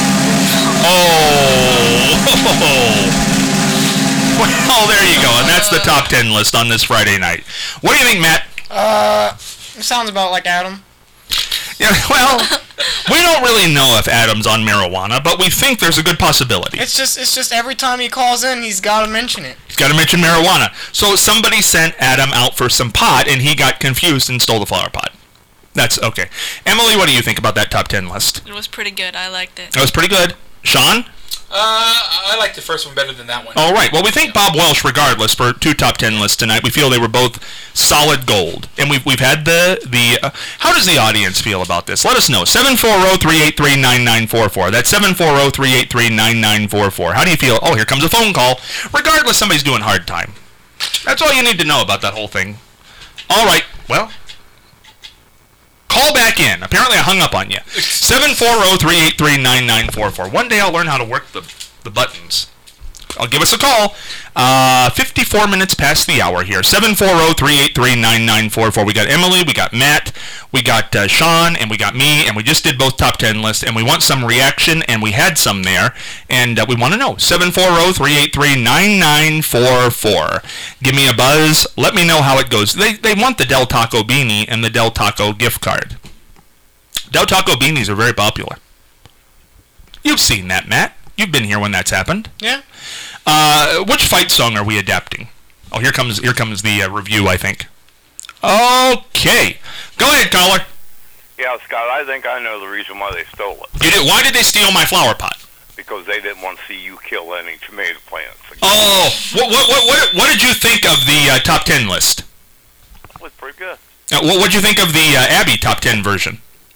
Oh. Well, there you go, and that's the top ten list on this Friday night. What do you think, Matt? Uh, it sounds about like Adam. Yeah, well, we don't really know if Adam's on marijuana, but we think there's a good possibility. It's just, it's just every time he calls in, he's got to mention it. He's got to mention marijuana. So somebody sent Adam out for some pot, and he got confused and stole the flower pot. That's okay. Emily, what do you think about that top ten list? It was pretty good. I liked it. That was pretty good. Sean? Uh, I like the first one better than that one. All right. Well, we thank Bob Welsh, regardless, for two top ten lists tonight. We feel they were both solid gold, and we've we've had the the. Uh, how does the audience feel about this? Let us know. seven four zero, three eight three, nine nine four four. That's seven four zero, three eight three, nine nine four four. How do you feel? Oh, here comes a phone call. Regardless, somebody's doing hard time. That's all you need to know about that whole thing. All right. Well. Call back in. Apparently I hung up on you. seven four zero, three eight three, nine nine four four. One day I'll learn how to work the, the buttons. I'll give us a call. Uh, fifty-four minutes past the hour here. seven four zero, three eight three, nine nine four four. We got Emily, we got Matt, we got uh, Sean, and we got me, and we just did both top ten lists, and we want some reaction, and we had some there, and uh, we want to know. seven four zero, three eight three, nine nine four four. Give me a buzz. Let me know how it goes. They, they want the Del Taco beanie and the Del Taco gift card. Del Taco beanies are very popular. You've seen that, Matt. You've been here when that's happened. Yeah. Uh, which fight song are we adapting? Oh, here comes here comes the uh, review, I think. Okay. Go ahead, caller. Yeah, Scott, I think I know the reason why they stole it. You did, why did they steal my flower pot? Because they didn't want to see you kill any tomato plants. Oh, what what what what, what did you think of the uh, top ten list? That was pretty good. Uh, what what did you think of the uh, Abby top ten version?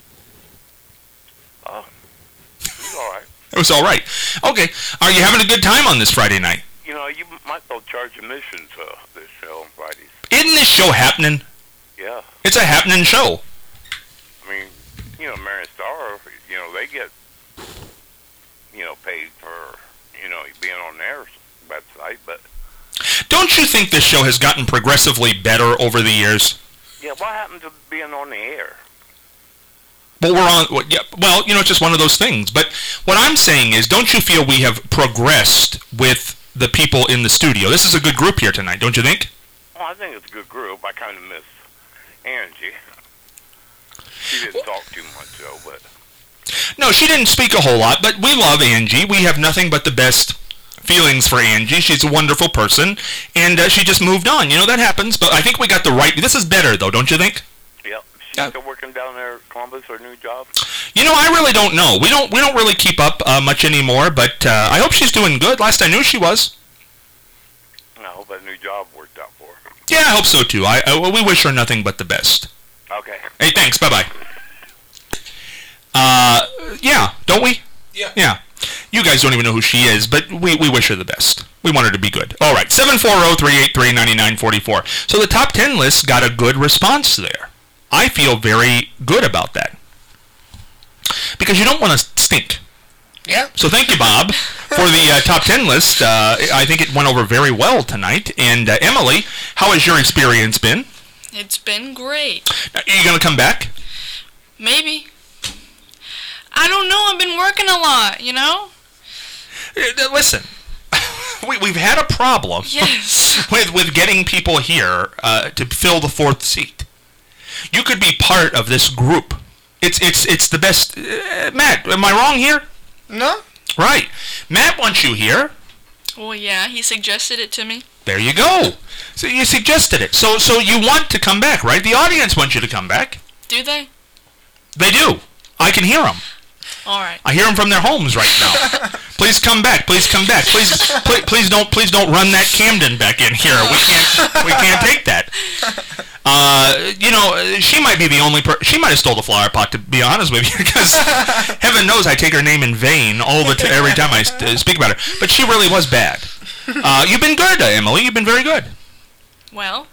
Uh, it was all right. It was all right. Okay. Are you having a good time on this Friday night? You know, you might well charge admission to this show on Fridays. Isn't this show happening? Yeah. It's a happening show. I mean, you know, Marion Star, you know, they get, you know, paid for, you know, being on their website, but... Don't you think this show has gotten progressively better over the years? Yeah, what happened to being on the air? But we're on, well, yeah, well, you know, it's just one of those things. But what I'm saying is, don't you feel we have progressed with the people in the studio? This is a good group here tonight, don't you think? Well, I think it's a good group. I kind of miss Angie. She didn't talk too much, though, but... No, she didn't speak a whole lot, but we love Angie. We have nothing but the best feelings for Angie. She's a wonderful person, and uh, she just moved on. You know, that happens, but I think we got the right... This is better, though, don't you think? Yep. She's Yeah. still working down there at Columbus, her new job? You know, I really don't know. We don't we don't really keep up uh, much anymore, but uh, I hope she's doing good. Last I knew, she was. I hope that new job worked out for her. Yeah, I hope so, too. I, I we wish her nothing but the best. Okay. Hey, thanks. Bye-bye. Uh, yeah, don't we? Yeah. Yeah. You guys don't even know who she is, but we, we wish her the best. We want her to be good. All right, seven four zero, three eight three, nine nine four four. So the top ten list got a good response there. I feel very good about that. Because you don't want to stink. Yeah. So thank you, Bob, for the uh, top ten list. Uh, I think it went over very well tonight. And uh, Emily, how has your experience been? It's been great. Are you going to come back? Maybe. I don't know. I've been working a lot, you know? Uh, Listen, we, we've had a problem Yes. with, with getting people here uh, to fill the fourth seat. You could be part of this group. It's it's it's the best. Uh, Matt, am I wrong here? No? Right. Matt wants you here. Well, yeah, he suggested it to me. There you go. So you suggested it. So so you want to come back, right? The audience wants you to come back. Do they? They do. I can hear them. All right. I hear them from their homes right now. Please come back. Please come back. Please, please, please don't, please don't run that Camden back in here. We can't, we can't take that. Uh, you know, she might be the only per- she might have stole the flower pot, to be honest with you, because heaven knows I take her name in vain all the t- every time I st- speak about her. But she really was bad. Uh, you've been good, uh, Emily. You've been very good. Well,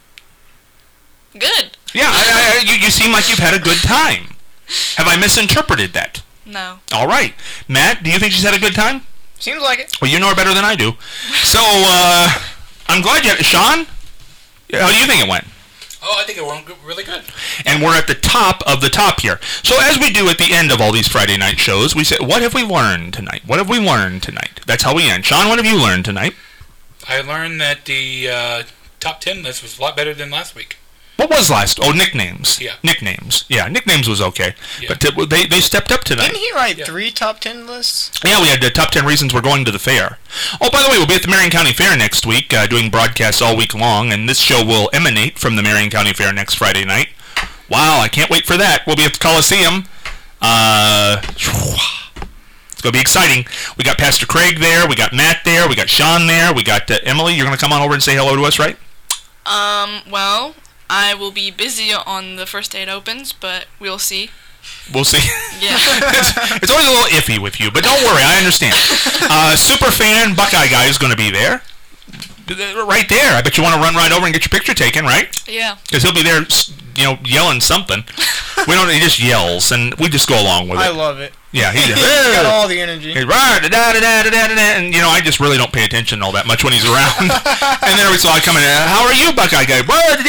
good. Yeah, I, I, you, you seem like you've had a good time. Have I misinterpreted that? No. All right. Matt, do you think she's had a good time? Seems like it. Well, you know her better than I do. So, uh, I'm glad you... Sean, how do you think it went? Oh, I think it went really good. And we're at the top of the top here. So as we do at the end of all these Friday night shows, we say, what have we learned tonight? What have we learned tonight? That's how we end. Sean, what have you learned tonight? I learned that the uh, top ten list was a lot better than last week. What was last? Oh, nicknames. Yeah. Nicknames. Yeah, nicknames was okay. Yeah. But uh, they, they stepped up tonight. Didn't he write Yeah. three top ten lists? Yeah, we had the top ten reasons we're going to the fair. Oh, by the way, we'll be at the Marion County Fair next week, uh, doing broadcasts all week long, and this show will emanate from the Marion County Fair next Friday night. Wow, I can't wait for that. We'll be at the Coliseum. Uh, it's going to be exciting. We got Pastor Craig there, we got Matt there, we got Sean there, we got uh, Emily. You're going to come on over and say hello to us, right? Um, well, I will be busy on the first day it opens, but we'll see. We'll see. Yeah. it's, it's always a little iffy with you, but don't worry, I understand. Uh, super fan Buckeye guy is going to be there. Right there. I bet you want to run right over and get your picture taken, right? Yeah. Because he'll be there, you know, yelling something. We don't. He just yells, and we just go along with it. I love it. Yeah, he just. He's got all the energy. He's right, da da da da da da, and you know, I just really don't pay attention all that much when he's around. And then every so I come in, how are you, Buckeye guy?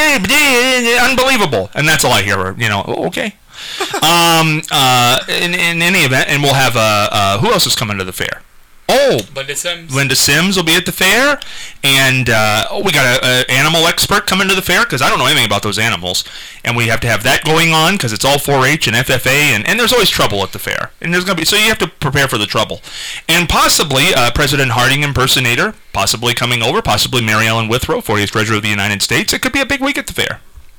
Unbelievable, and that's all I hear. You know, okay. um. Uh. In in any event, and we'll have uh. uh who else is coming to the fair? Oh, Linda Sims. Linda Sims will be at the fair, and uh, oh, we got an animal expert coming to the fair because I don't know anything about those animals, and we have to have that going on because it's all four H and F F A, and, and there's always trouble at the fair, and there's gonna be so you have to prepare for the trouble, and possibly uh, President Harding impersonator, possibly coming over, possibly Mary Ellen Withrow, fortieth Treasurer of the United States. It could be a big week at the fair.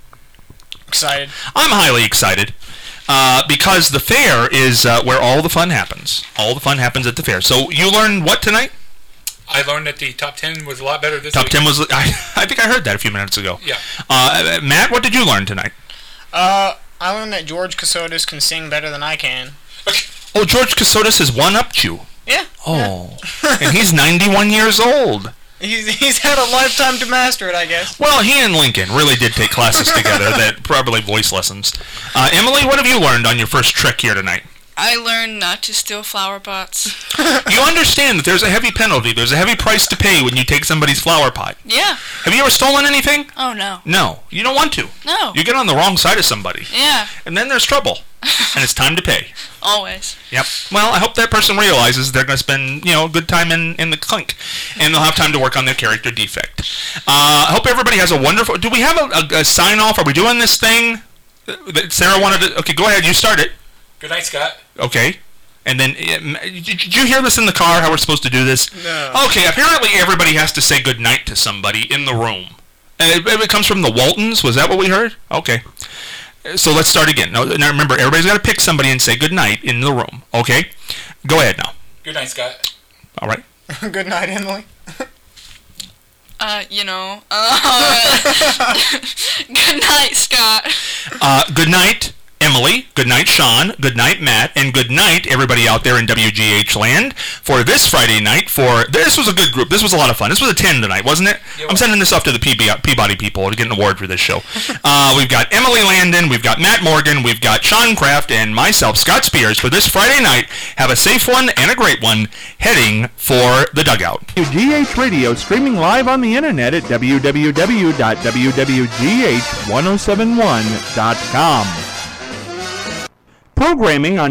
Excited. I'm highly excited. Uh, because the fair is uh, where all the fun happens. All the fun happens at the fair. So you learned what tonight? I learned that the top ten was a lot better this Top week. ten was... I, I think I heard that a few minutes ago. Yeah. Uh, Matt, what did you learn tonight? Uh, I learned that George Cassotis can sing better than I can. Oh, George Cassotis has one-upped you. Yeah. Oh. And he's ninety-one years old. He's, he's had a lifetime to master it, I guess. Well, he and Lincoln really did take classes together, that probably voice lessons. Uh, Emily, what have you learned on your first trek here tonight? I learned not to steal flower pots. You understand that there's a heavy penalty, there's a heavy price to pay when you take somebody's flower pot. Yeah. Have you ever stolen anything? Oh, no. No. You don't want to. No. You get on the wrong side of somebody. Yeah. And then there's trouble. And it's time to pay. Always. Yep. Well, I hope that person realizes they're going to spend, you know, a good time in, in the clink. And they'll have time to work on their character defect. Uh, I hope everybody has a wonderful... Do we have a, a, a sign-off? Are we doing this thing that Sarah wanted to... Okay, go ahead. You start it. Good night, Scott. Okay. And then, uh, did you hear this in the car, how we're supposed to do this? No. Okay, apparently everybody has to say goodnight to somebody in the room. And it, it comes from the Waltons? Was that what we heard? Okay. So let's start again. Now, now remember, everybody's got to pick somebody and say goodnight in the room. Okay? Go ahead now. Good night, Scott. All right. Good night, Emily. Uh, you know. Uh, good night, Scott. Uh, good night, Emily. Good night, Sean. Good night, Matt. And good night, everybody out there in W G H land for this Friday night. For this was a good group. This was a lot of fun. This was a ten tonight, wasn't it? Yeah, I'm sending this off to the Peabody people to get an award for this show. uh, we've got Emily Landon. We've got Matt Morgan. We've got Sean Kraft and myself, Scott Spears, for this Friday night. Have a safe one and a great one heading for the dugout. W G H Radio streaming live on the internet at w w w dot w w g h ten seventy-one dot com. Programming on